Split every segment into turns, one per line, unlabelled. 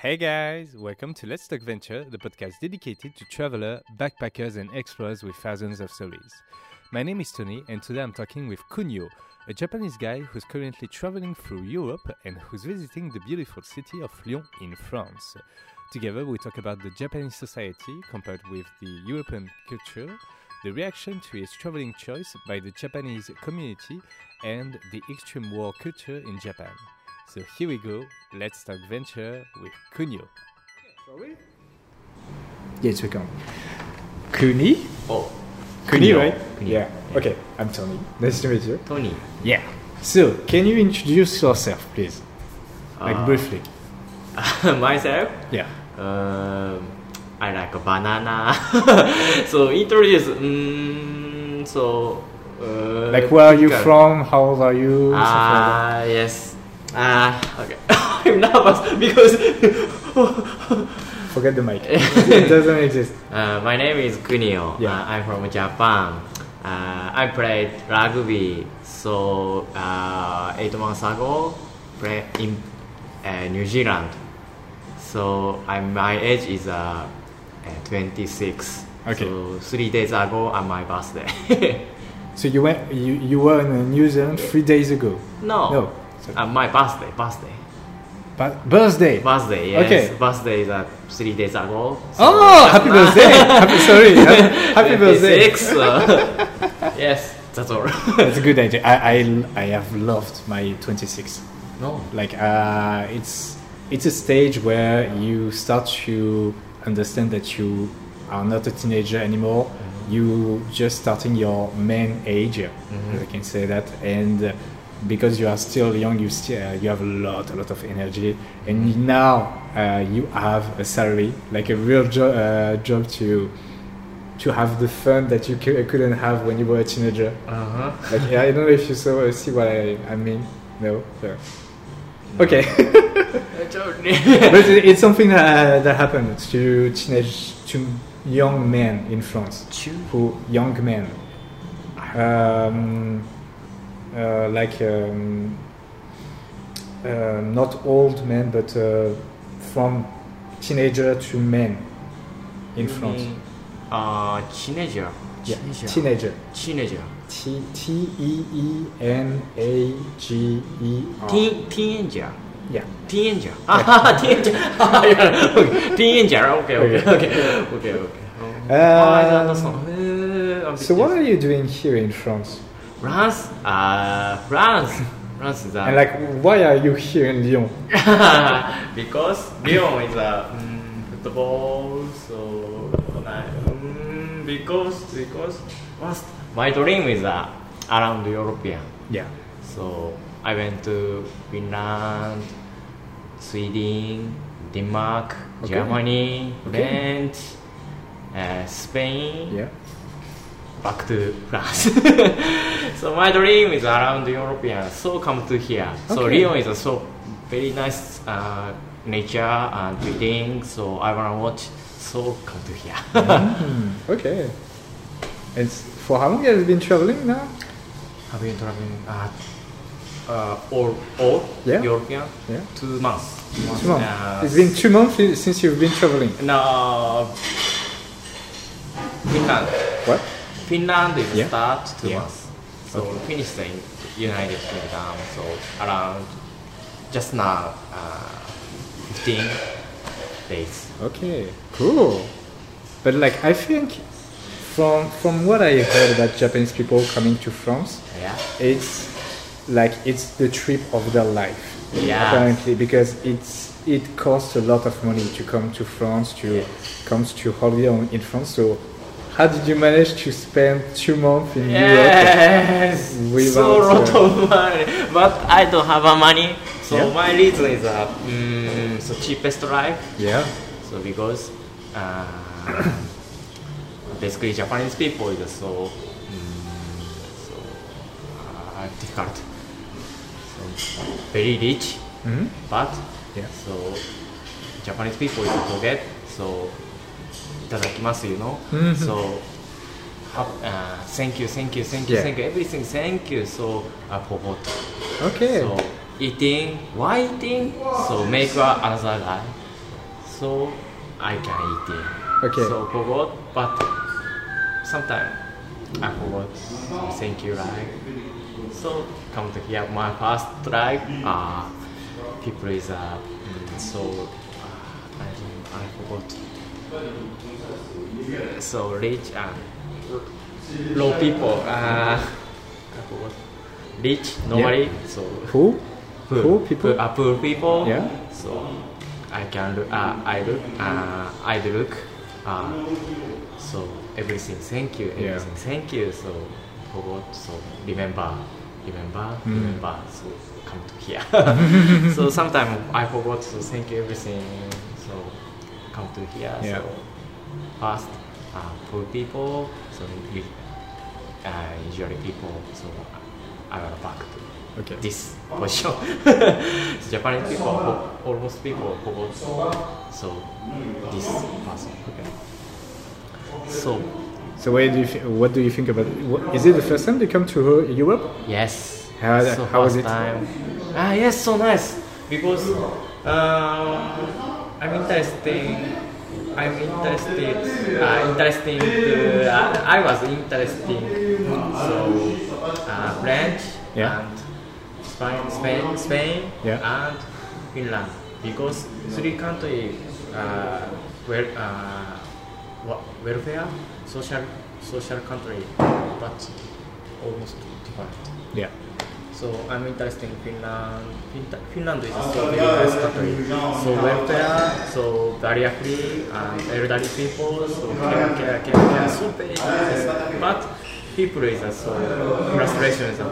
Hey guys, welcome to Let's Talk Venture, the podcast dedicated to travelers, backpackers, and explorers with thousands of stories. My name is Tony, and today I'm talking with Kunio, a Japanese guy who's currently traveling through Europe and who's visiting the beautiful city of Lyon in France. Together, we talk about the Japanese society compared with the European culture, the reaction to his traveling choice by the Japanese community, and the extreme war culture in Japan. So here we go, let's talk venture with Kunio.
Shall we? Yes, we can. Kuni?
Oh,
Kuni, right?
Kuni.
Yeah. Okay, I'm Tony. Nice to meet you.
Tony.
Yeah. So, can you introduce yourself, please? Briefly.
Myself?
Yeah.
I like a banana. So introduce.
Where are you from? How old are you?
Yes. Okay. I'm nervous because.
Forget the mic. It doesn't exist.
My name is Kunio.
Yeah.
I'm from Japan. I played rugby. So 8 months ago, played in New Zealand. So my age is 26.
Okay.
So 3 days ago on my birthday.
So you were in New Zealand 3 days ago?
No.
So,
My birthday.
birthday?
Birthday, yes.
Okay.
Birthday is 3 days ago.
Oh, happy birthday! Happy birthday!
26. Yes, that's all.
That's a good idea. I have loved my 26.
No.
It's a stage where you start to understand that you are not a teenager anymore. Mm-hmm. You just starting your main age, I can say that, and because you are still young, you have a lot of energy, and now you have a salary, like a real job to have the fun that you couldn't have when you were a teenager. I don't know if you see what I mean. No. Sure. Okay. But it's something that happens to young men in France. Young men. Not old men, but from teenager to men in France.
Teenager.
Yeah, teenager.
Teenager.
Teenager.
Teenager.
Yeah.
Teenager. Teenager. Teenager. Okay. I understand.
So what are you doing here in France?
France is
And why are you here in Lyon?
because Lyon is a football. So because my dream is around European.
Yeah.
So I went to Finland, Sweden, Denmark, Germany, French, Spain.
Yeah.
Back to France. So my dream is around European. So come to here. So Lyon is so very nice nature and building. So I wanna watch. So come to here.
Okay. And for how long have you been traveling now?
Have been traveling all European?
Yeah.
2 months.
2 months. It's been 2 months since you've been traveling.
No. Finland.
What?
Finland is start 2
Yeah.
months. So finished in United Kingdom. So around just now 15 days.
Okay, cool. But I think from what I heard about Japanese people coming to France,
Yeah.
it's the trip of their life.
Yeah.
Apparently, because it costs a lot of money to come to France, come to holiday in France. So how did you manage to spend 2 months in Europe?
Yes, so lot of money, but I don't have money. So my reason is so cheapest life.
Yeah.
So because basically Japanese people is so difficult. So very rich, but so Japanese people is forget. So いただきます you know. So thank you, everything, thank you. So I forgot.
Okay.
So eating, why eating? So make another guy. so I can eat it.
Okay.
So forgot, but sometimes I forgot. So thank you, right? So come to here, my first try. People is so I forgot. So rich and low people. I forgot. Rich normally. So
Who people?
poor people.
Yeah.
So I can look. I look. So everything. Thank you.
Yeah.
Everything. Thank you. So forgot. So remember. So come to here. So sometimes I forgot. So thank you everything. So come to here.
Yeah.
So first poor people. So usually people. So I will back to
Okay.
this position. Japanese people, almost people forgot. So this person.
Okay.
So
So what do you think about? Is it the first time they come to Europe?
yes.
How
so
was
first
it?
time. Yes, so nice because I'm interested. I was interested. So French
Yeah.
and Spain
Yeah.
and Finland because three countries welfare social country but almost different.
Yeah.
So I'm interested in Finland. Finland is a very nice country. So welfare, so barrier free, elderly people, so care, so very nice. But people is so frustration is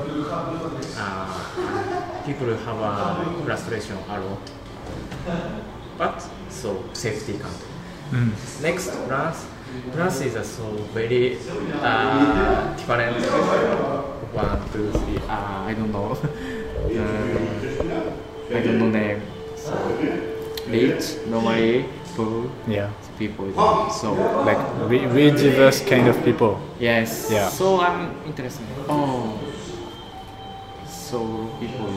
people have a frustration a lot. But so safety country. Next, France. France is so very different. 1, 2, 3. I don't know. I don't know name. So rich, normally poor
Yeah.
people. So
Like really diverse kind of people.
yes.
Yeah.
So I'm interested. Oh. So people.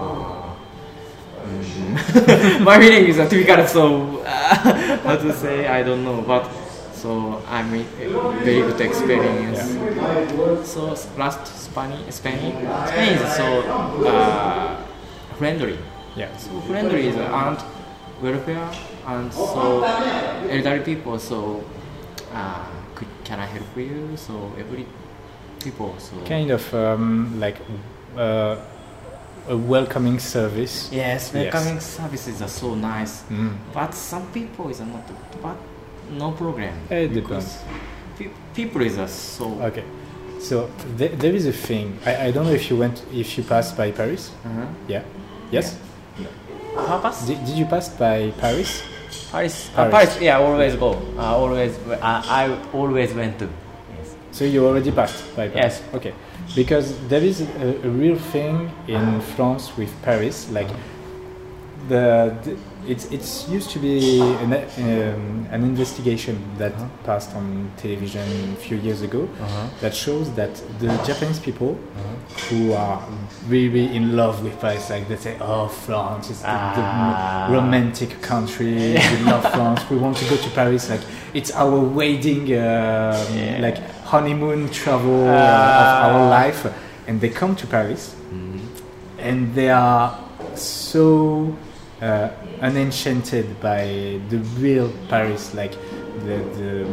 My feeling is difficult. So how to say? I don't know. But so I made a very good experience. So last Spain is so friendly.
Yeah.
So friendly is and welfare and so elderly people. So can I help you? So every people. So
Kind of like a welcoming service.
yes, welcoming services are so nice.
Mm.
But some people is not. But no problem.
It
because people is so.
Okay. So there is a thing. I don't know if you passed by Paris. Yeah. Yes.
Purpose?
Did you pass by Paris?
Paris.
Paris.
Paris. Yeah, always go. I always went to. Yes.
So you already passed by Paris?
Yes.
Okay. Because there is a real thing in France with Paris, like it's used to be an investigation that passed on television a few years ago that shows that the Japanese people who are really in love with Paris, like they say, oh, France is the romantic country, we love France, we want to go to Paris, like it's our wedding, like honeymoon travel of our life, and they come to Paris and they are so unenchanted by the real Paris, like the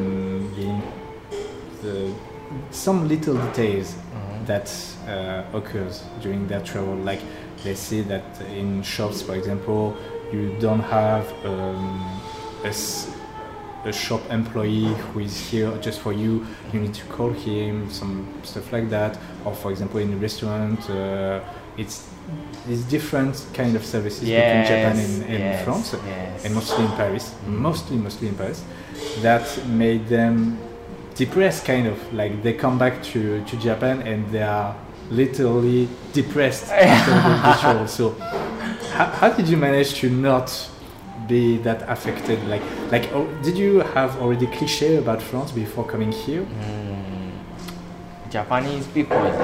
some little details that occurs during their travel. Like they see that in shops, for example, you don't have a shop employee who is here just for you. You need to call him, some stuff like that. Or for example, in a restaurant, it's different kind of services between Japan and France, and mostly in Paris, mostly in Paris, that made them depressed, kind of like they come back to Japan and they are literally depressed after the travel. So how did you manage to not be that affected? Like did you have already cliché about France before coming here?
Japanese people is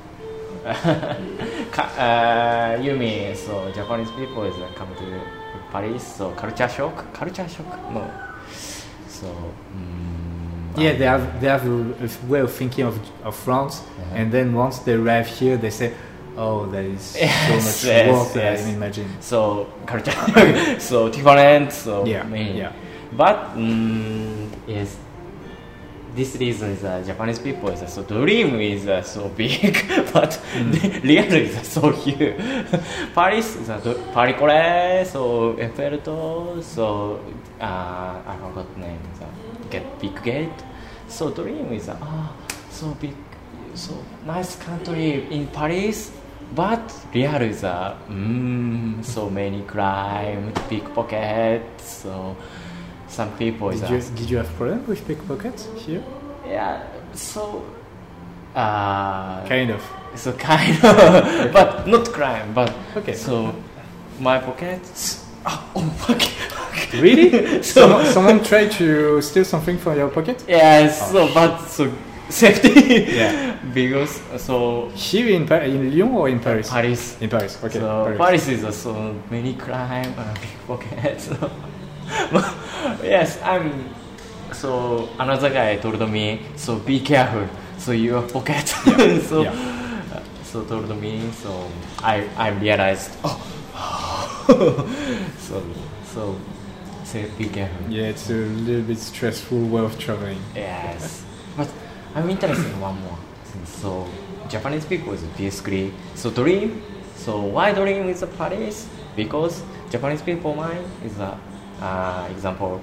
you mean so Japanese people is come to Paris, so culture shock, no. So
yeah, they have a way of thinking of France, and then once they arrive here, they say, "Oh, there is so much work that I imagine."
So culture, so different. So But yes, this reason is Japanese people is so dream is so big, but real is so huge. Paris is Paris Kore, so Eiffel Tower, so I forgot the name. Get big gate. So dream is so big, so nice country in Paris, but real is so many crime, pickpockets. So some people
did you have problem with pickpockets here?
Yeah, so
kind of.
So kind of, okay. But not crime. But
okay.
So my pockets. Oh fuck.
Really? Someone tried to steal something from your pocket?
Yes. So but so safety.
Yeah.
Because so
here in Lyon or in Paris?
Paris.
In Paris. Okay.
So Paris is so many crime and pickpockets. Yes, so another guy told me, so be careful, so your pocket. So told me, so I realized, so be careful.
Yeah, it's a little bit stressful way of traveling.
Yes, but I'm interested in one more. So Japanese people is basically so dream. So why dream is Paris? Because Japanese people mind is a example.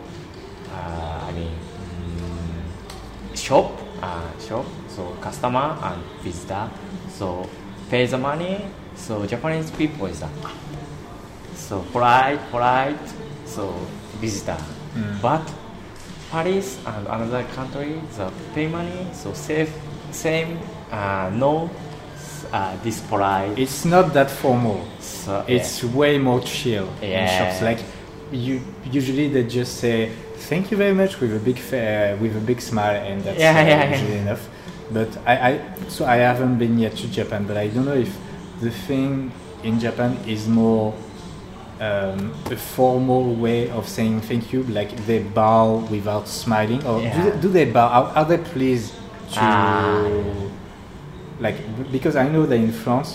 Shop. So customer and visitor. So pay the money. So Japanese people is so polite. So visitor. But Paris and another country, the pay money. So same. No. This polite.
It's not that formal.
So,
it's way more chill in shops. Like usually they just say thank you very much with a big smile, and that's usually enough. But I haven't been yet to Japan, but I don't know if the thing in Japan is more a formal way of saying thank you, like they bow without smiling, or do they bow? Are they pleased to like? Because I know that in France,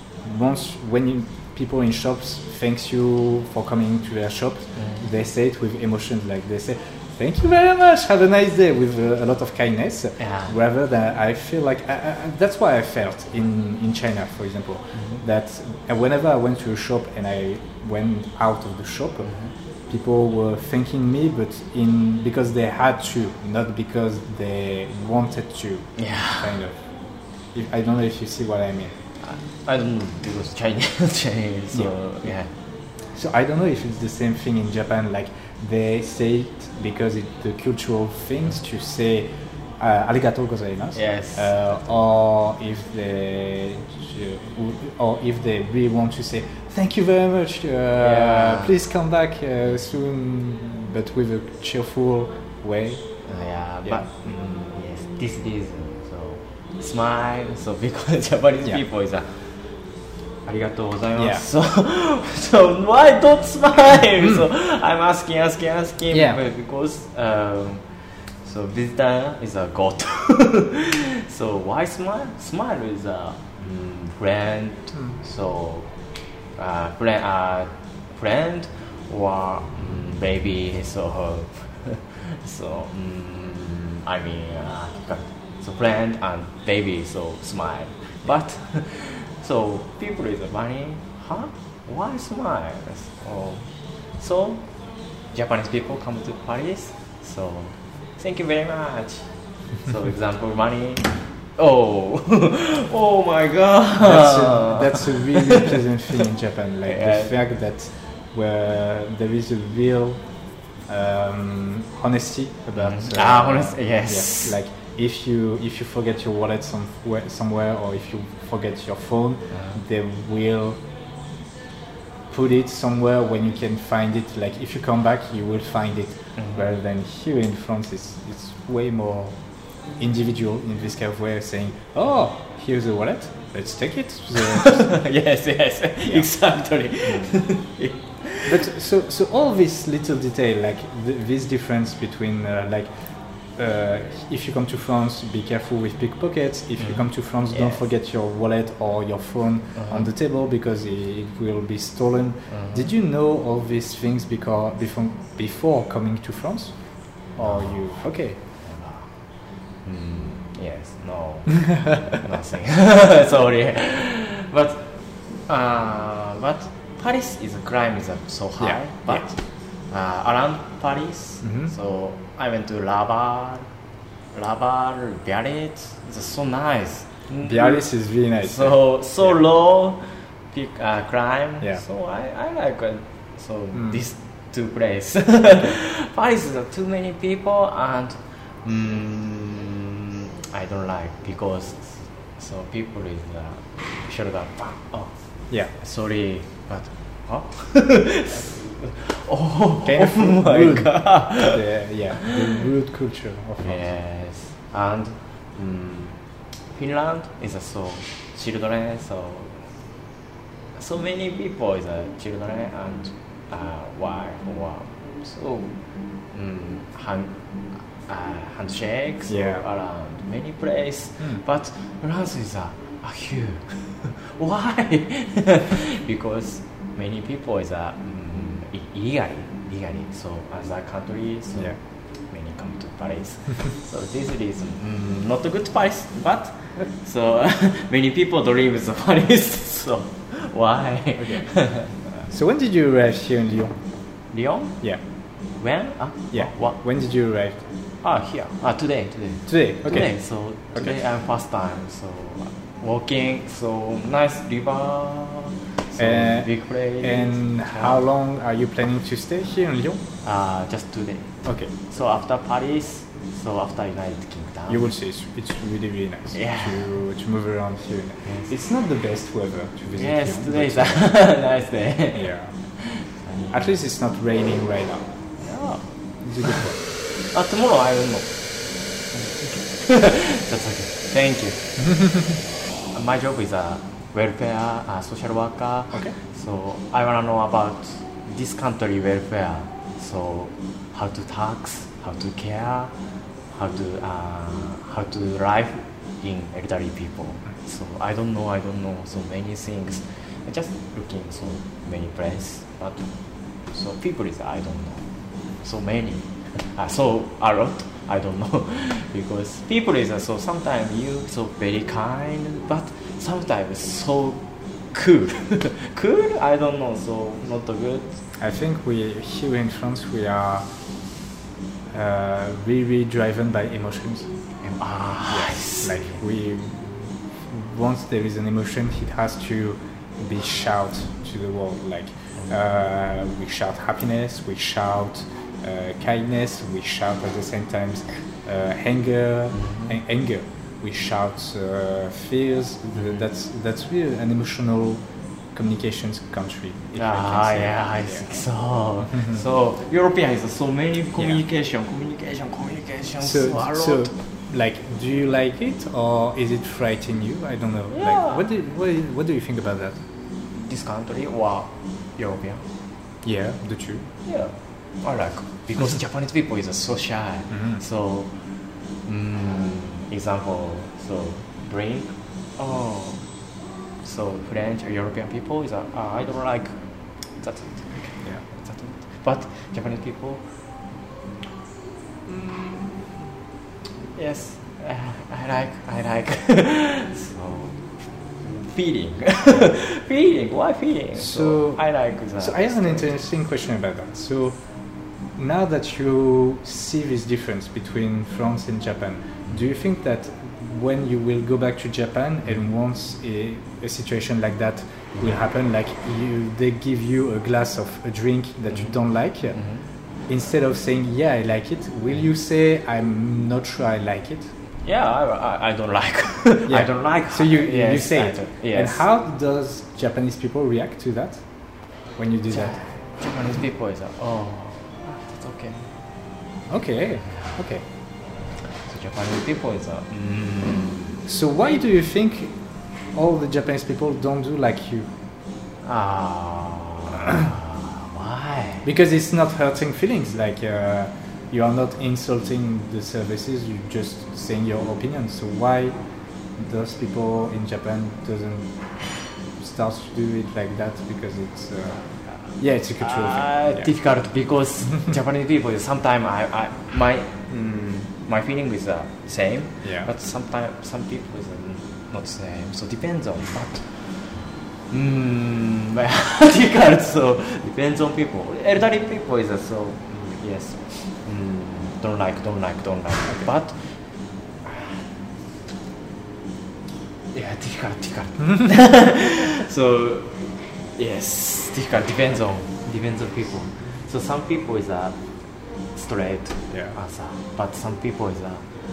people in shops thanks you for coming to their shop, they say it with emotion, like they say thank you very much, have a nice day, with a lot of kindness, rather than I feel like that's why I felt in China, for example, that whenever I went to a shop and I went out of the shop, people were thanking me, but because they had to, not because they wanted to, kind of. I don't know if you see what I mean.
I don't know, because Chinese, so
So I don't know if it's the same thing in Japan, like they say it because it's the cultural things to say arigatou gozaimasu.
Yes.
Or if they really want to say thank you very much, please come back soon, but with a cheerful way.
But yes, this is smile. So because Japanese people is arigatou gozaimasu. So why don't smile? So I'm asking. Because so visitor is a god. So why smile? Smile is a friend. So friend or baby. So so friend and baby, so smile. But so people is funny, why smile? So Japanese people come to Paris, so thank you very much. So example money. Oh my god.
That's a really pleasant thing in Japan, like the fact that where there is a real honesty about
honesty, yes.
Like if you forget your wallet somewhere, or if you forget your phone, they will put it somewhere when you can find it. Like if you come back, you will find it. Rather than here in France, it's way more individual in this kind of way of saying, oh, here's a wallet, let's take it.
Yes, exactly.
But so all this little detail, like this difference between if you come to France, be careful with pickpockets. If you come to France, don't forget your wallet or your phone on the table because it will be stolen. Did you know all these things before coming to France? Or you okay?
Yes, no, nothing. Sorry, but Paris is crime is so high. But around Paris, so I went to Laval, Biarritz. It's so nice.
Biarritz is really nice.
So low crime.
Yeah.
So I like these two places. Paris is too many people and I don't like because so people is shoulder bang. Oh
yeah.
Sorry, but
Kind of
my
rude.
god.
The rude culture of France.
Yes, and Finland is so children, so many people is children and wife or so handshakes around many places, but France is a huge. Why? Because many people is illegally. So as a country, so many come to Paris. So this is not a good Paris, but so many people dream of Paris. So why?
Okay. So when did you arrive here in Lyon?
Lyon?
Yeah.
When? What?
When did you arrive?
Here. Today.
Today. Okay.
Today. So today I'm first time. So walking. So nice river. So big place.
And how long are you planning to stay here in Lyon?
Just today.
Okay.
So after Paris. So after United Kingdom.
You will see. It's really really nice to move around here.
Yes.
It's not the best weather to visit.
Yes,
Lyon,
today is a nice day.
Yeah. At least it's not raining right now.
Yeah.
It's a good one.
Tomorrow I don't know. That's okay. Thank you. My job is a welfare social worker.
Okay.
So I wanna know about this country welfare. So how to tax, how to care, how to live in elderly people. So I don't know so many things. I just looking so many places, but so people is I don't know so many. So a lot I don't know because people is so sometimes you so very kind but sometimes so cool. Cool I don't know so not good.
I think we here in France we are really driven by emotions.
Yes.
Like once there is an emotion, it has to be shout to the world. Like we shout happiness, we shout kindness, we shout at the same time anger. We shout fears. That's really an emotional communications country.
I think so. So European is so many communication.
So like, do you like it or is it frightening you? I don't know.
Yeah.
Like, what do you think about that?
This country or European?
Yeah, the two.
Yeah, I like because Japanese people is so shy. So, example, so drink. So French or European people is I don't like. That's it.
Yeah.
That's it. But Japanese people. Yes, I like. So feeling. Why feeling? So I like that.
So I have an interesting question about that. So now that you see this difference between France and Japan, do you think that when you will go back to Japan and once a situation like that will happen, like they give you a glass of a drink that you don't like, instead of saying yeah I like it, will you say I'm not sure I like it?
Yeah, I don't like. I don't like.
So you say it.
Yes.
And how does Japanese people react to that when you do that?
Japanese people is that's okay.
Okay.
So Japanese people is
So why do you think all the Japanese people don't do like you? because it's not hurting feelings. Like you are not insulting the services. You're just saying your opinion. So why those people in Japan doesn't start to do it like that? Because it's it's a cultural thing. Yeah.
Difficult because Japanese people sometimes my feeling is the same, but sometimes some people is not the same. So depends on difficult. So depends on people. Elderly people is so yes, don't like. Okay. But difficult. So yes, difficult. Depends on people. So some people is a straight answer, but some people is a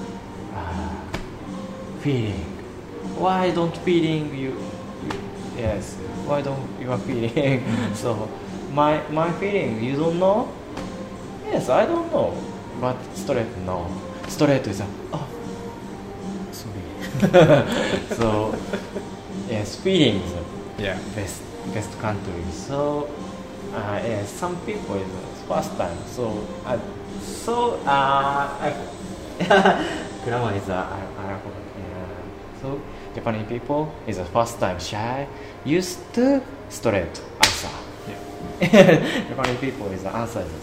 feeling. Why don't feeling you? Yes. Why don't you are feeling? So my feeling you don't know? Yes, I don't know. But straight no. Straight is sorry. So yes, feelings.
Yeah.
Best country. So yes, some people is first time. So grammar is so Japanese people is the first time shy, used to straight answer. Yeah. Japanese people is the answer is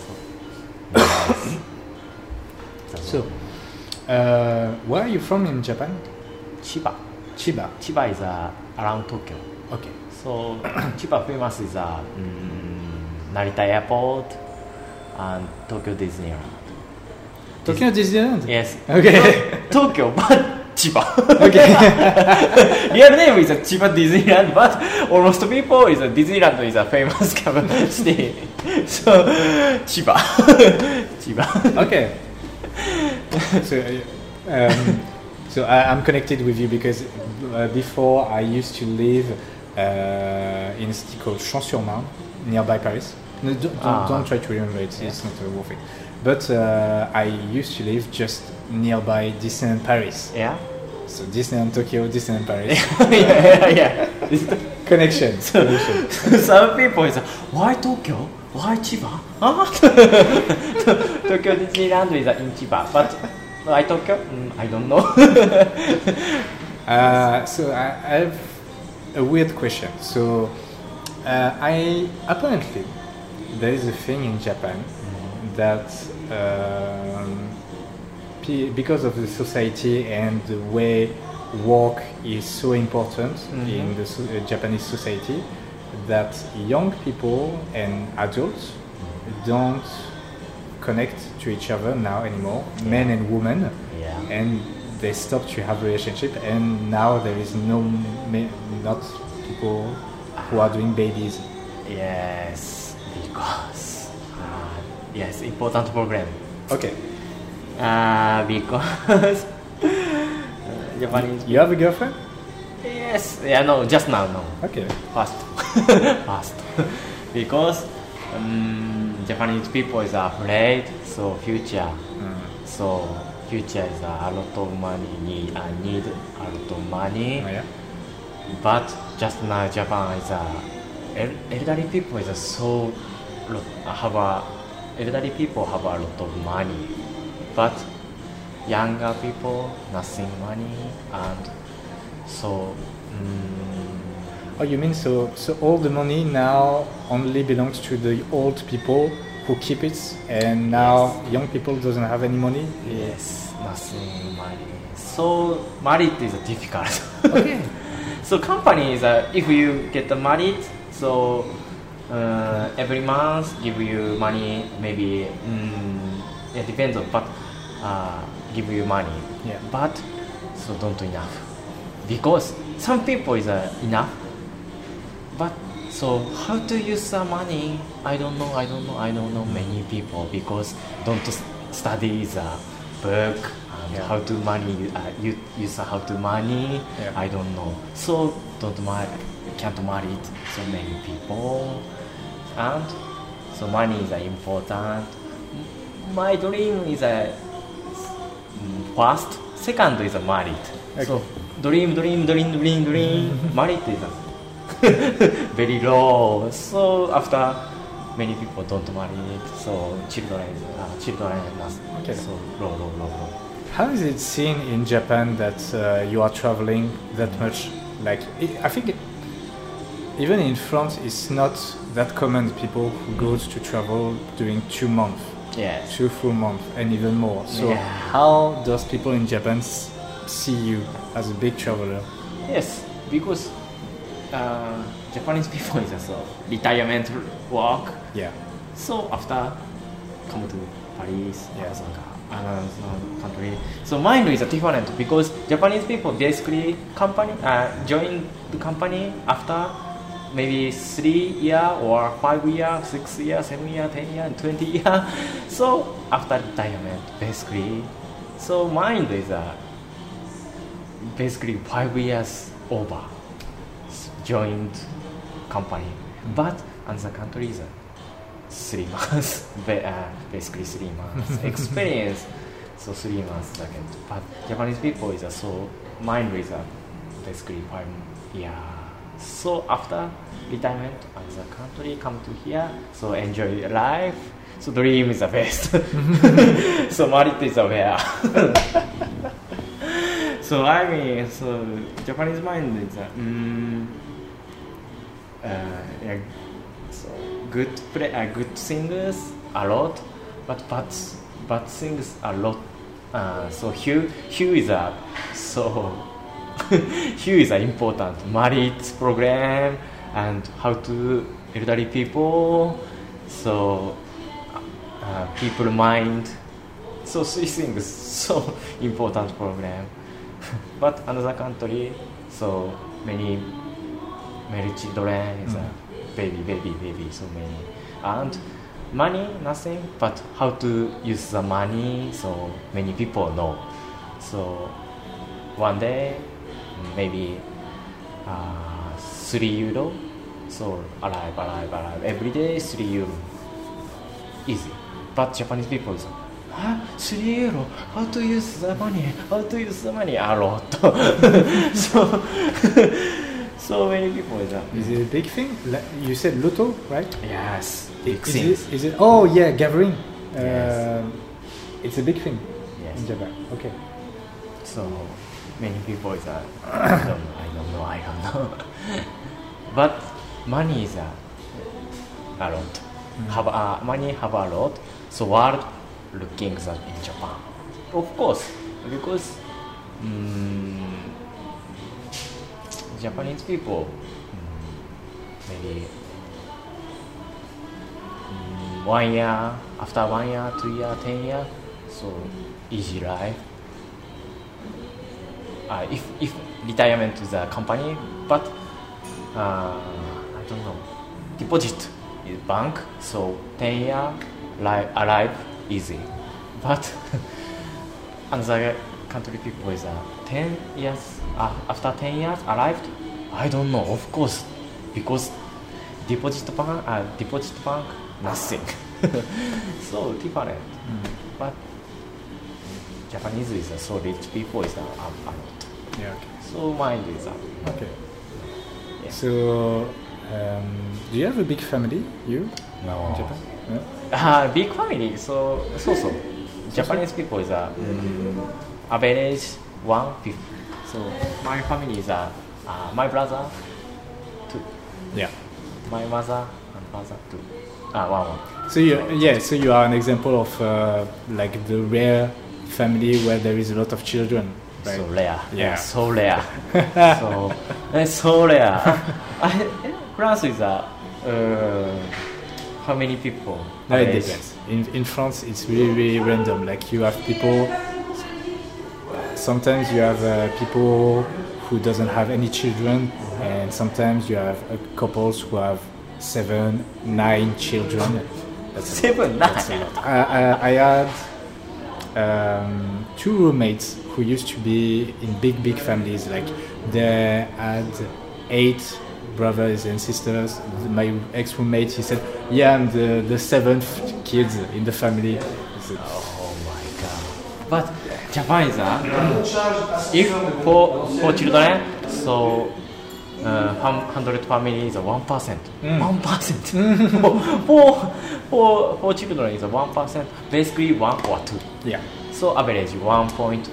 so. Where are you from in Japan?
Chiba.
Chiba
is around Tokyo.
Okay.
So Chiba famous is Narita Airport and Tokyo Disneyland.
Tokyo Disneyland?
Yes.
Okay.
Tokyo, but Chiba.
Okay.
Real name is Chiba Disneyland, but almost people is Disneyland is a famous city. So Chiba.
Okay. So I'm connected with you because before I used to live in a city called Champs-sur-Marne, nearby Paris. No, don't try to remember it. It's not worth it. But I used to live just nearby Disneyland Paris.
Yeah.
So Disneyland Tokyo, Disneyland Paris.
yeah.
Connection.
Some people is why Tokyo? Why Chiba? Tokyo Disneyland is in Chiba, but why Tokyo? I don't know.
So I have a weird question. So apparently there is a thing in Japan that because of the society and the way work is so important in the Japanese society, that young people and adults don't connect to each other now anymore, men and women, and they stop to have relationship, and now there is not people who are doing babies.
Yes, because yes, important problem.
Okay.
Because Japanese.
You have a girlfriend?
Yes. Yeah. No. Just now. No.
Okay.
Fast. Because Japanese people is afraid. So future. So future is a lot of money. Need a lot of money.
Oh, yeah.
But just now Japan is elderly people is elderly people have a lot of money, but younger people nothing money, and so.
Oh, you mean so all the money now only belongs to the old people who keep it, and now young people doesn't have any money?
Yes, nothing money. So married is difficult.
Okay.
So company is if you get married, so every month give you money, maybe it depends on, but give you money.
Yeah.
But so don't enough, because some people is enough, but so how to use the money? I don't know many people, because don't study the book. How to money use how to money, I don't know. So can't marry so many people, and so money is important. My dream is first, second is married.
Okay.
So dream. Married is very low. So after many people don't marry it, so children are
Okay.
so low.
How is it seen in Japan that you are traveling that much? Like, I think even in France, it's not that common. People who goes to travel during 2 months,
Yes.
2 full months, and even more. So,
Yeah.
how does people in Japan see you as a big traveler?
Yes, because Japanese people is also retirement work.
Yeah.
So after come to Paris,
Yeah.
Osaka, another country. So mine is different because Japanese people basically join the company after maybe 3 year or 5 year, 6 year, 7 year, 10 year, and 20 year. So after retirement, basically, so mine is basically 5 years over joined company, but another country is 3 months, basically 3 months experience. So 3 months again. But Japanese people is so mine is basically 5 years. So after retirement, another country come to here, so enjoy your life. So dream is the best. So married is the where. So I mean, so Japanese mind is yeah, so good things a lot, but bad things a lot. So Hugh is Hugh is an important marriage program and how to elderly people. So people mind. So 3 things so important program. But another country, so many children is baby, so many. And money, nothing, but how to use the money, so many people know. So one day, maybe 3 euro, so arrive, every day 3 euro, easy. But Japanese people is 3 euro, how to use the money, a lot. So many people is that.
Is it a big thing? You said Lotto, right?
Yes, big
Is
things.
it? Oh yeah, gathering.
Yes.
It's a big thing
Yes.
in Japan. Okay.
So many people is that. I don't know. But money is a lot. Money have a lot. So world looking that in Japan. Of course, because Japanese people maybe 1 year, after 1 year, 2 year, 10 year, so easy life. If retirement is a company, but I don't know, deposit is bank, so 10 year alive easy. But another country people is 10 years after 10 years arrived. I don't know, of course, because deposit bank nothing. So different. But Japanese is so rich people is a lot.
Yeah. Okay.
So mine is
Okay.
Yeah.
So, do you have a big family? You
no.
in Japan? No?
Big family. So Japanese people is average 150. So my family is my brother 2,
Yeah.
my mother and father 2. One.
So you are an example of like the rare family where there is a lot of children. Right?
So rare.
Yeah.
So rare. So it's so rare. France is how many people?
No, it
Average?
depends. In France, it's really random. Like you have people. Sometimes you have people who doesn't have any children, and sometimes you have couples who have 7, 9 children. That's
7, 9.
That's a lot. I had 2 roommates who used to be in big families. Like they had 8 brothers and sisters. My ex-roommate, he said, "Yeah, I'm the 7th kid in the family." I said,
Oh my god. But Japan is if for children, so 100 families is 1%.
Mm.
1%. For children is 1%. Basically 1 or 2.
Yeah.
So average 1.5.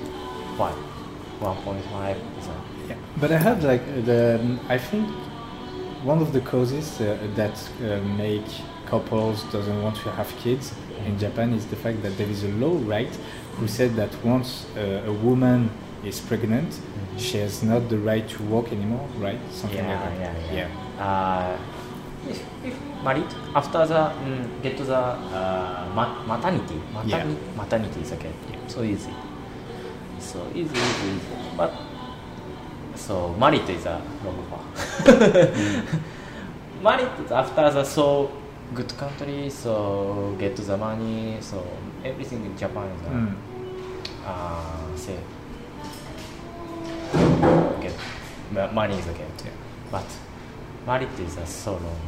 1.5 is
Yeah. But I heard I think one of the causes that make couples doesn't want to have kids in Japan is the fact that there is a law, right, who said that once a woman is pregnant, she has not the right to work anymore, right? Something like that.
Yeah. If married after the get to the maternity is okay. So easy. So easy. But so married is a long far. Married after the so good country, so get to the money, so everything in Japan is say get money is okay.
Yeah.
But married is so long.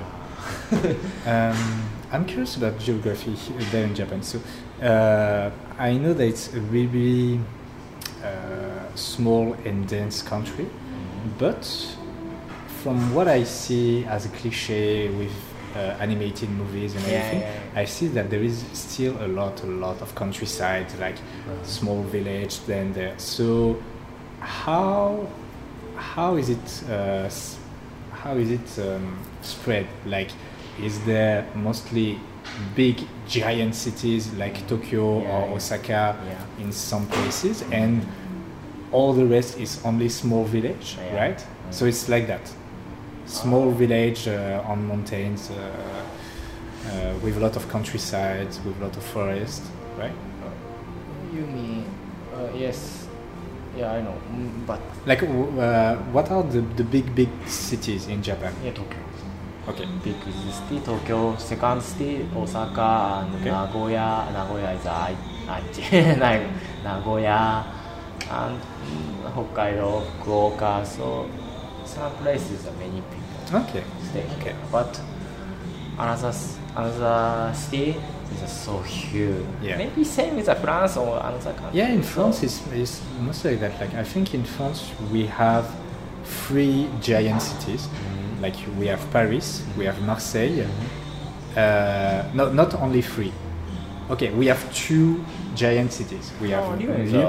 I'm curious about geography there in Japan. So I know that it's a really small and dense country, but from what I see as a cliche with animated movies and everything, I see that there is still a lot of countryside, like small village then there. So how is it spread? Like, is there mostly big giant cities like Tokyo or Osaka in some places, and all the rest is only small village, right? So it's like that, small village on mountains with a lot of countryside, with a lot of forest, right?
You mean yes. Yeah, I know. But
like, what are the big cities in Japan?
Yeah, Tokyo.
Okay.
Big city, Tokyo. Second city, Osaka, and Nagoya. Nagoya is Aichi. Nagoya, and Hokkaido, Fukuoka. So some places many people stay.
Okay.
But another city is so huge.
Yeah.
Maybe same with France or another country.
Yeah, in France it's mostly like that. Like, I think in France we have 3 giant cities. Like, we have Paris, we have Marseille. Not only 3. Okay, we have 2 giant cities. We have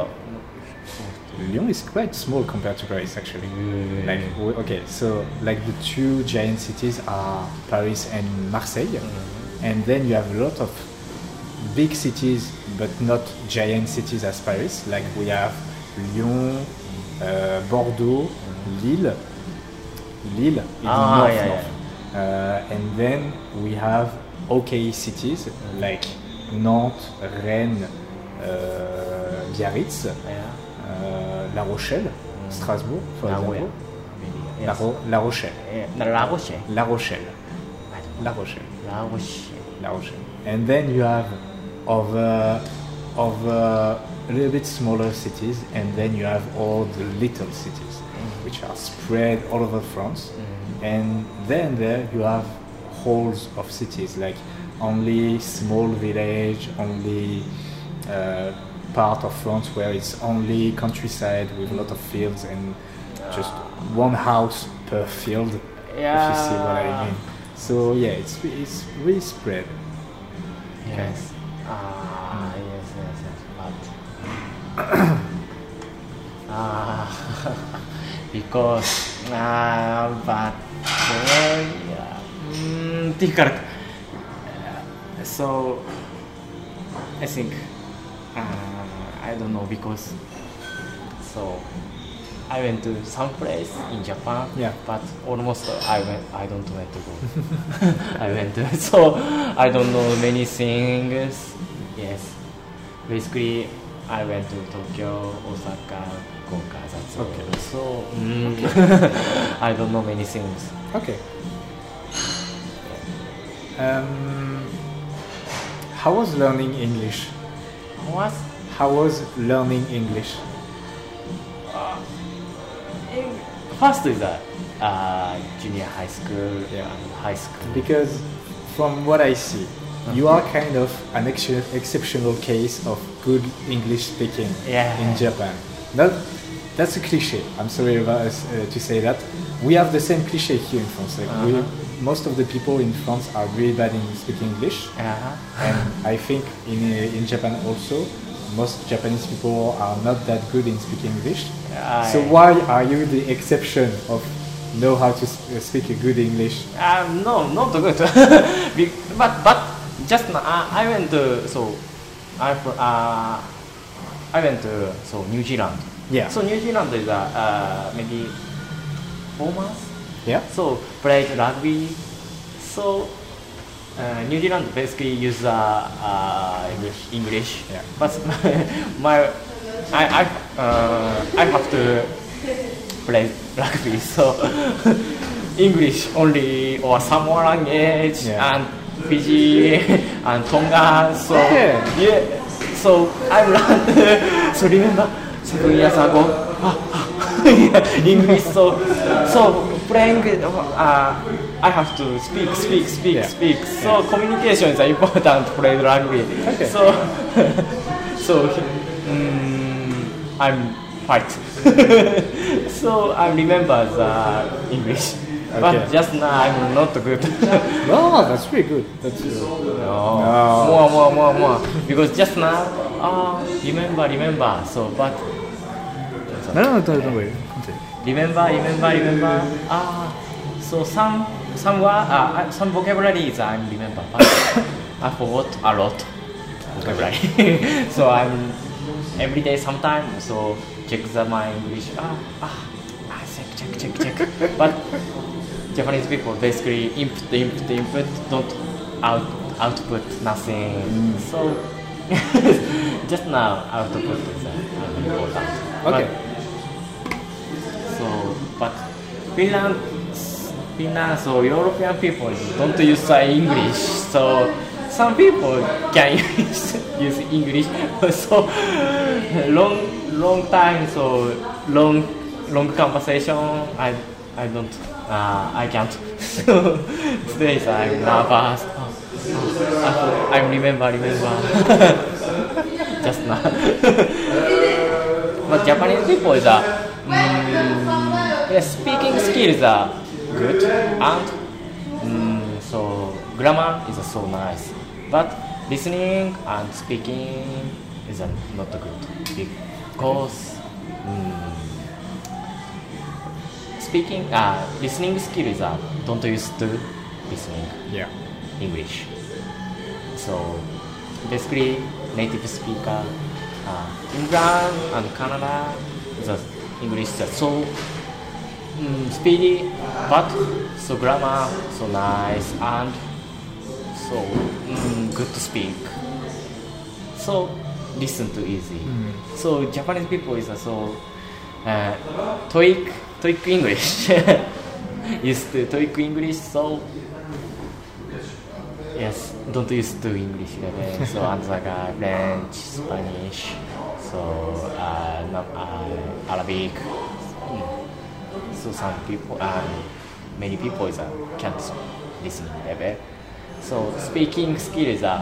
Lyon is quite small compared to Paris, actually. Like, so like the 2 giant cities are Paris and Marseille, and then you have a lot of big cities, but not giant cities as Paris. Like, we have Lyon, Bordeaux, Lille. Lille is north. And then we have okay cities like Nantes, Rennes, Biarritz, La Rochelle, Strasbourg, for example. La Rochelle. And then you have of a little bit smaller cities, and then you have all the little cities, which are spread all over France. And then there you have wholes of cities, like only small village, only part of France where it's only countryside with a lot of fields and just one house per field, if you see what I mean. So yeah, it's really spread.
Yes. Yes. But because but difficult. So I think I don't know, because so I went to some place in Japan, but almost I don't want to go. I went to, so I don't know many things. Yes, basically I went to Tokyo, Osaka, Fukuoka. That's okay. So I don't know many things.
Okay. How was learning English? How was learning English?
First is junior high school and high school.
Because from what I see, you are kind of an exceptional case of good English speaking in Japan. Not that's a cliche. I'm sorry about, to say that. We have the same cliche here in France. Like most of the people in France are really bad in speaking English, and I think in Japan also, most Japanese people are not that good in speaking English. So why are you the exception of know how to speak a good English?
No, not good. but just I went to New Zealand.
Yeah.
So New Zealand is maybe 4 months.
Yeah.
So played rugby. So New Zealand basically use English.
Yeah.
But I have to play rugby, so English only or Samoa language and Fiji and Tonga. So so I learned. So remember 7 years ago, English. So playing. I have to speak. So communication is important to play rugby.
Okay.
So I'm fight. So I remember the English, but just now I'm not good.
No, that's really good. That's
more. Because just now, remember. So, but
no, don't worry.
Remember. So some vocabulary I remember, but I forgot a lot vocabulary. So I'm every day sometimes. So check my English. Check. But Japanese people basically input, don't output nothing. So just now output is important.
Okay.
But Finland, so European people don't use English. So some people can use English. So long time. So long conversation. I don't. I can't. So today I'm nervous. I remember. Just now. But Japanese people is speaking skills are good, and so grammar is so nice. But listening and speaking is not good because listening skills are don't use to listening English. So basically native speaker England and Canada the English is so speedy, but so grammar so nice and so good to speak. So listen to easy. So Japanese people is so TOEIC English used to TOEIC English. So yes, don't use to English level. So answer French, Spanish, so Arabic. So some people many people is can't listening level. So speaking skills are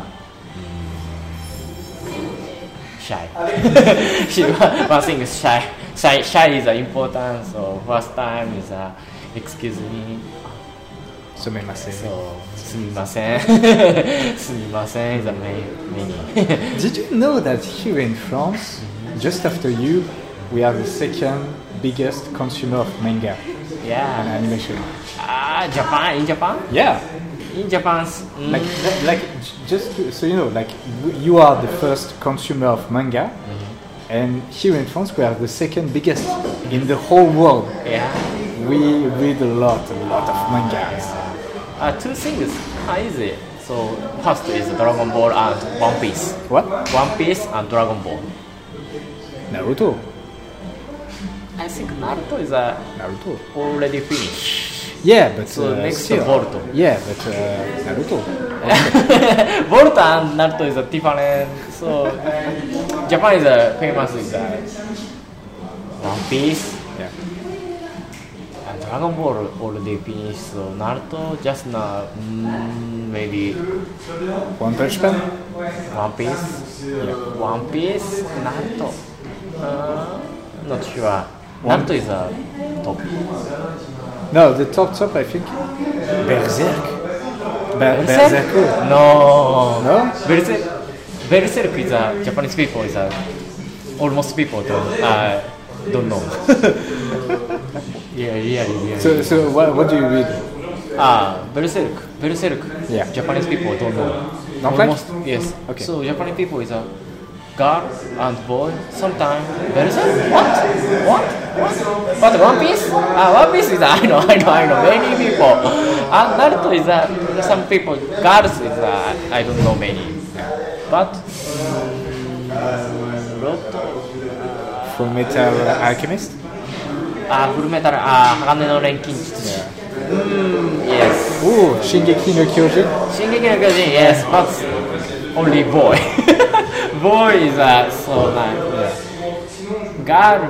shy. One thing is shy. Shy is important. So first time is excuse me.
すみません.
So すみません. すみません is a many.
Did you know that here in France, just after you, we are the second biggest consumer of manga and animation?
Japan? In Japan?
Yeah.
In Japan,
like just so you know, like you are the first consumer of manga, and here in France we are the second biggest in the whole world.
Yeah.
We read a lot of mangas.
Two things are easy. So first is Dragon Ball and One Piece.
What?
One Piece and Dragon Ball.
Naruto.
I think Naruto is
Naruto.
already finished.
Yeah, but
so next
still.
to Boruto.
Yeah, but Naruto.
Boruto and Naruto is different. So Japan is famous with One Piece.
Yeah.
And Dragon Ball already finished. So Naruto just now maybe
One Punch Man.
One Piece. Yeah. One Piece, Naruto. Not sure. Naruto is a top.
No, the top I think. Berserk.
Berserk?
No.
Berserk is a Japanese people is a almost people don't know. Yeah, really.
So what do you read?
Berserk.
Yeah.
Japanese people don't know.
Not
Almost,
like?
yes.
Okay.
So Japanese people is a girl and boy. Sometimes Berserk. What? But One Piece? One Piece is I know. Many people. And Naruto is some people. Girls is I don't know many. But
Full Metal Alchemist.
Full Metal Hagane no Renkinjutsu. Yes.
Ooh, Shingeki no Kyojin.
Shingeki no Kyojin, yes, but only boy. Boy is so nice. Girl.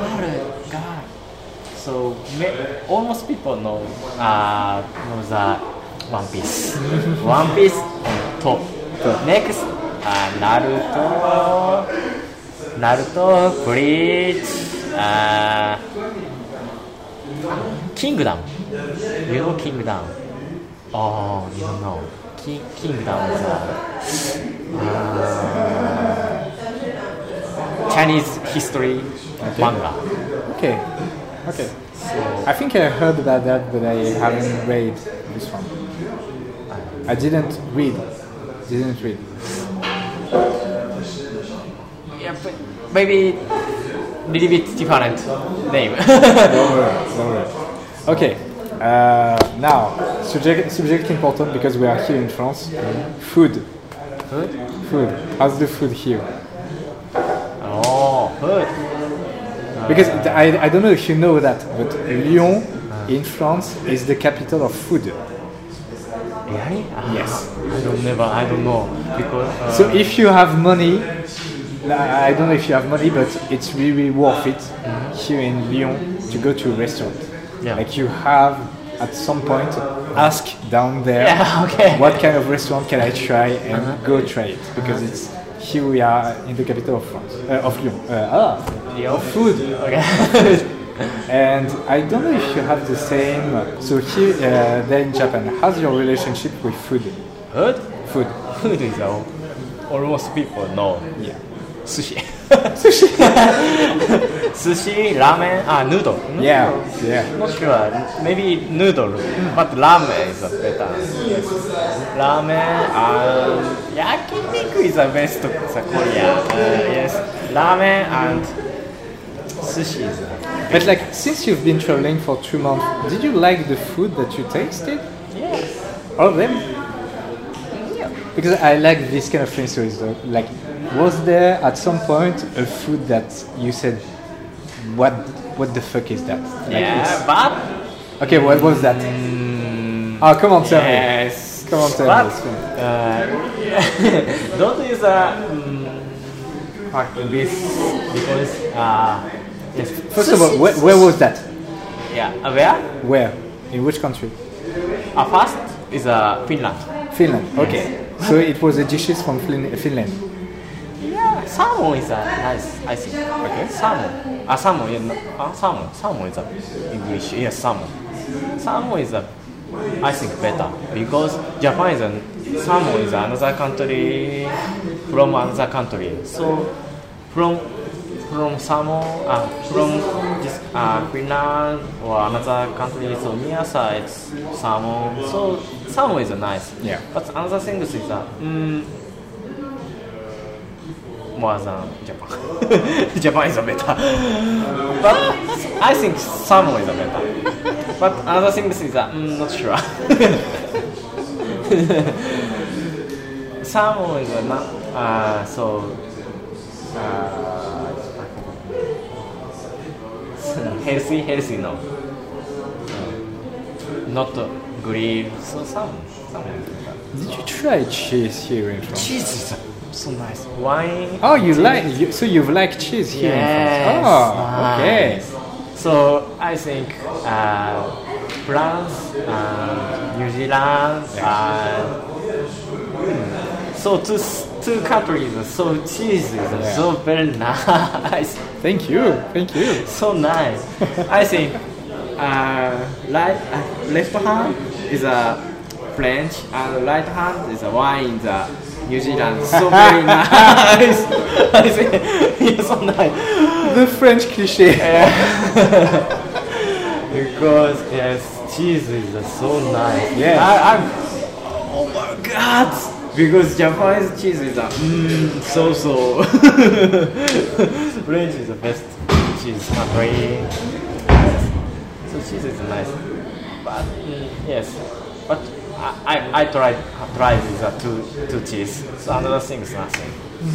So almost people know the One Piece. One Piece on top. Next, Naruto, Bleach, Kingdom. You know Kingdom? Oh, you don't know. Kingdom is Chinese history manga.
Okay.
So,
I think I heard about that, but I haven't read this one. I didn't read.
yeah, but maybe little bit different name.
Don't worry. Okay. Now, subject important because we are here in France. Food. How's the food here?
Oh, food.
Because I don't know if you know that, but Lyon in France is the capital of food.
Really?
Yes.
I don't know because.
So if you have money, I don't know if you have money, but it's really worth it here in Lyon to go to a restaurant.
Yeah.
Like you have at some point ask down there what kind of restaurant can I try and go try it because it's here we are in the capital of France of Lyon. Of food.
Okay.
And I don't know if you have the same. So here, there in Japan, how's your relationship with food? Food.
Food is almost people know.
Yeah.
Sushi. Sushi, ramen, noodle.
Yeah.
Not sure. Maybe noodle, but ramen is better. Yes. Ramen and yakiniku is the best Korea. Yes. Ramen and sushi is.
But like, since you've been traveling for 2 months, did you like the food that you tasted?
Yes.
All of them?
Yeah.
Because I like this kind of thing stories though. Like, was there at some point a food that you said, what the fuck is that? Like
Yeah, but...
Okay, what was that? Oh, come on, tell me.
Yes.
Come on, tell me.
Don't use this because yes.
First of all, where was that?
Yeah, where?
Where? In which country?
First is Finland.
Finland. Okay. So it was the dishes from Finland.
Yeah, salmon is nice, I think. Okay. Salmon. Salmon. Yeah, salmon. Salmon is English. Yes, salmon. Salmon is I think better because Japan is salmon is another country from another country. So from salmon from this Finland or another country, so near side salmon. So salmon is nice.
Yeah.
But another thing is more than Japan. Japan is better. But I think salmon is better. But another thing is not sure. Salmon is not so. Healthy no. Not grilled. So salmon.
Did you try cheese here in France?
Cheese is so nice. Wine.
Oh, so you've liked cheese here in France? Oh,
nice.
Okay.
So I think France, New Zealand, So two countries, so cheese is so very nice.
Thank you.
So nice. I think left hand is a French and right hand is a wine. The New Zealand, so very nice. I think it's so nice.
The French cliché.
Because yes, cheese is so nice.
Yes.
I'm oh my god. Because Japanese cheese is so. French is the best cheese country. So cheese is nice, but yes, but I tried with two cheese. So another thing is nothing.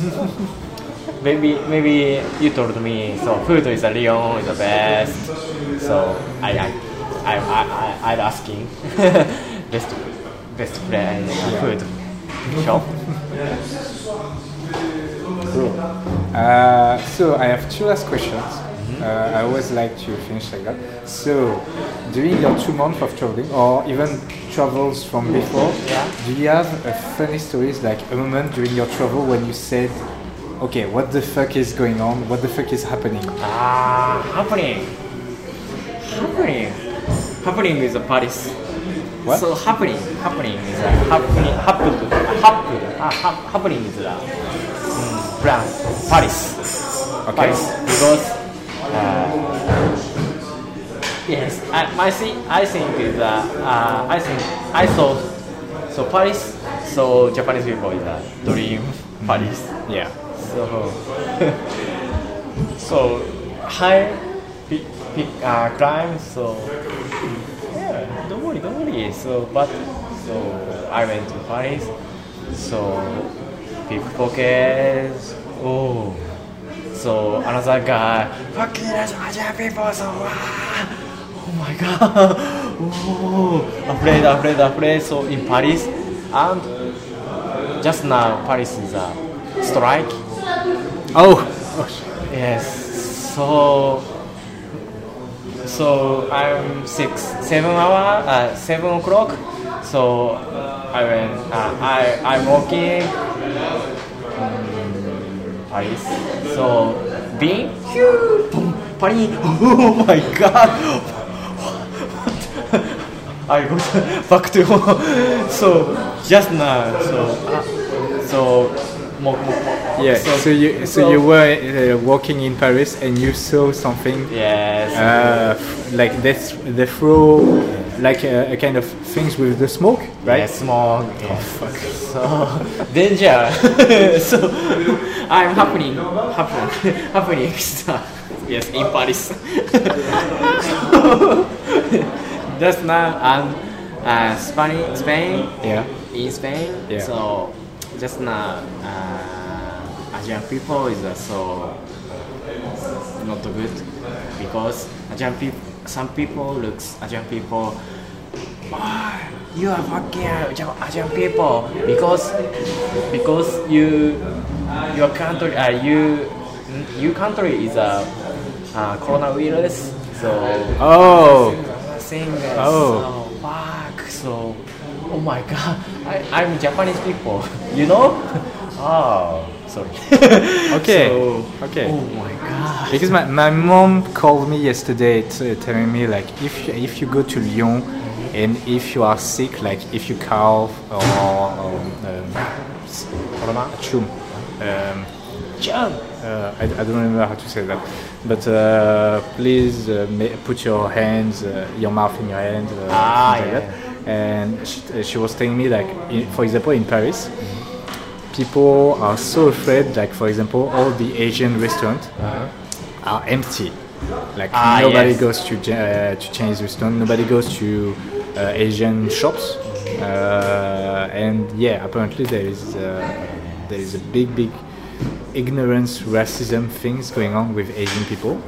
maybe you told me so food is a Lyon is the best. So I'm asking best place food shop.
Cool. So I have two last questions. I always like to finish like that. So, during your 2 months of traveling, or even travels from before, do you have a funny stories, like a moment during your travel when you said, okay, what the fuck is going on? What the fuck is happening?
Happening is a Paris.
What?
So happening is a happening is a brand Paris.
Okay.
Paris because yes, I think is I saw so Paris. So Japanese people is a dream Paris.
Yeah.
So high crime. So yeah, don't worry. So I went to Paris. So pickpockets. Oh. So another guy, fucking Asian people. So oh my god. Oh, afraid. So in Paris, and just now Paris is a strike.
Oh.
Yes. So I'm 7 o'clock. So I'm walking Paris. So being Paris. Oh my god. I go back to home. So just now.
Yeah. So you were walking in Paris and you saw something.
Yes.
Like this, they throw like a kind of things with the smoke, right?
Yes, smoke. Yes. Oh fuck. So danger. So I'm happening. Yes, in Paris. Just now and Spain.
Yeah.
In Spain.
Yeah.
So just now Asian people is so not good because some people looks Asian people. Oh, you are fucking Asian people because your country your country is a coronavirus. So so fuck. So oh my god, I'm Japanese people. You know? Oh, sorry.
Okay. Okay.
Oh my god.
Because my mom called me yesterday telling me like if you go to Lyon and if you are sick, like if you cough or chum. I don't remember how to say that, but please put your hands, your mouth in your hands, things like that. And she was telling me like, for example, in Paris, people are so afraid. Like for example, all the Asian restaurants are empty. Like nobody goes to Chinese restaurant, nobody goes to Asian shops, and yeah, apparently there is a big ignorance, racism things going on with Asian people.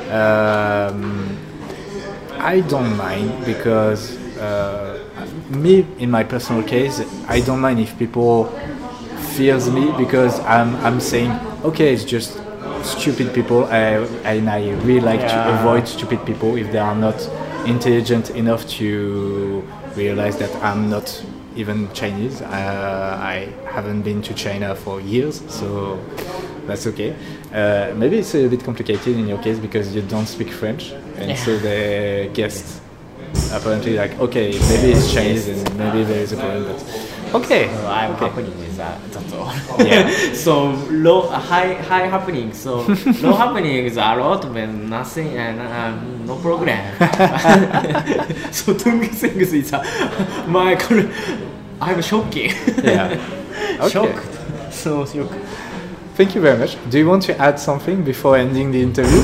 I don't mind because me, in my personal case, I don't mind if people fears me because I'm saying okay, it's just stupid people, and I really like to avoid stupid people if they are not intelligent enough to realize that I'm not even Chinese. I haven't been to China for years, so that's okay. Maybe it's a bit complicated in your case because you don't speak French, and so the guests apparently like, okay, maybe it's Chinese and maybe there is a problem, but okay.
I'm happening with that. That's all.
Yeah.
So high happening. So low happening is a lot, but nothing and no problem. So tongue things is my I'm shocking.
Yeah. Okay.
Shocked. So shocked.
Thank you very much. Do you want to add something before ending the interview?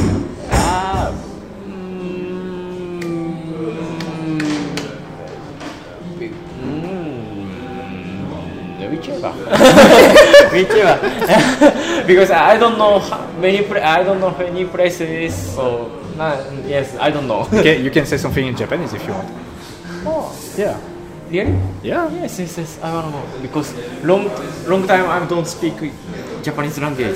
Whichever. Because I don't know I don't know any places. So yes, I don't know.
Okay, you can say something in Japanese if you want.
Oh,
Yeah.
really?
Yeah.
Yes. I don't know because long time I don't speak Japanese language.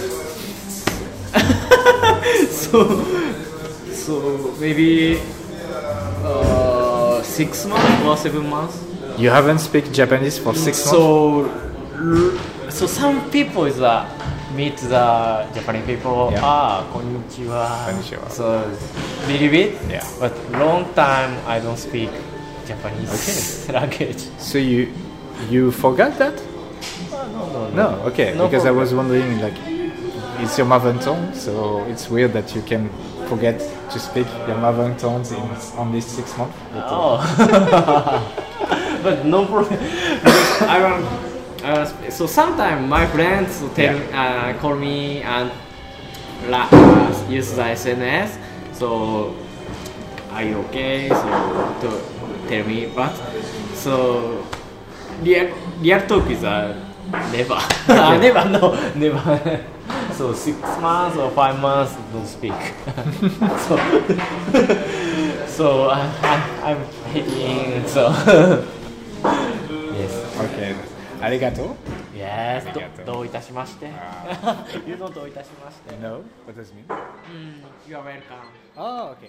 so maybe 6 months or 7 months.
You haven't speak Japanese for 6 months?
So some people is meet the Japanese people.
Yeah.
Konnichiwa.
Konnichiwa.
So little bit.
Yeah.
But long time I don't speak Japanese language.
So you forgot that? No, okay.
No
because
problem.
I was wondering, like, it's your mother tongue, so it's weird that you can forget to speak your mother tongue in only 6 months.
Oh. But no problem. So sometimes my friends call me and use the SNS. So are you okay? So to tell me, but so real talk is never. Never. So 6 months or 5 months don't speak. so I'm hating. So yes.
Okay. Arigato?
Yes.
arigato.
どういたしまして。You know どういたしまして。
No? What does it mean?
You are welcome.
Oh, okay.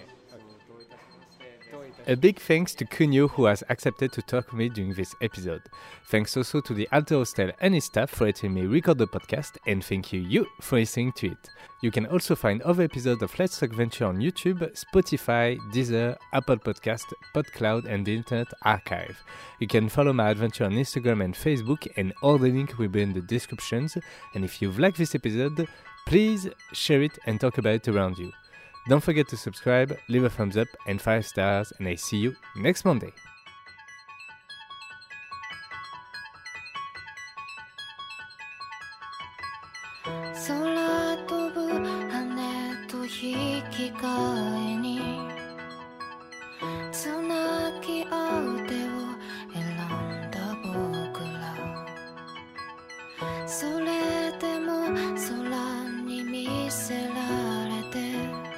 A big thanks to Kunio who has accepted to talk with me during this episode. Thanks also to the Alto Hostel and its staff for letting me record the podcast, and thank you for listening to it. You can also find other episodes of Let's Talk Venture on YouTube, Spotify, Deezer, Apple Podcast, PodCloud and the Internet Archive. You can follow my adventure on Instagram and Facebook, and all the links will be in the descriptions. And if you've liked this episode, please share it and talk about it around you. Don't forget to subscribe, leave a thumbs up and 5 stars, and I see you next Monday.
空飛ぶ羽と引き換えにつなぎ合う手を選んだ僕らそれでも空に見せられて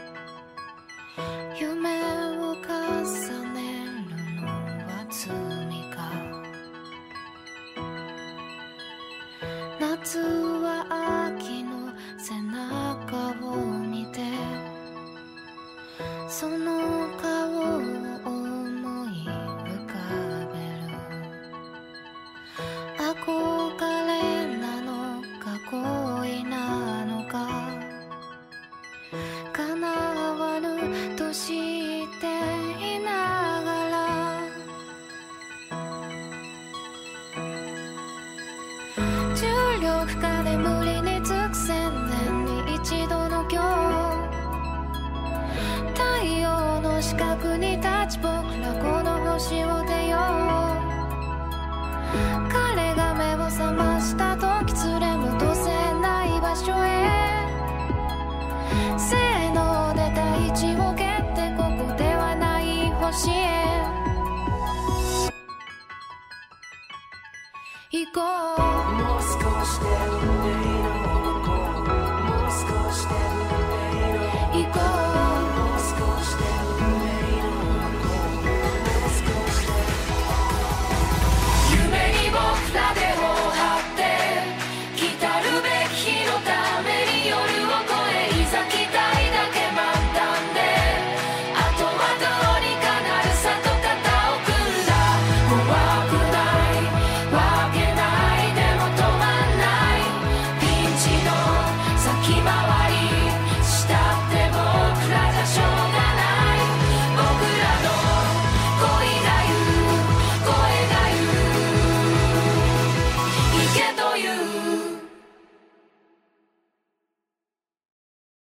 夢を重ねるのは罪か夏は秋の背中を見てその顔を思い浮かべる憧れなのか恋なのか叶わぬと知っていながら重力下で無理につく千年に一度の今日太陽の四角に立ち僕らこの星を出よう彼が目を覚ました時連れ戻せない場所へせーので大地を蹴ってここではない星へ行こうもう少しで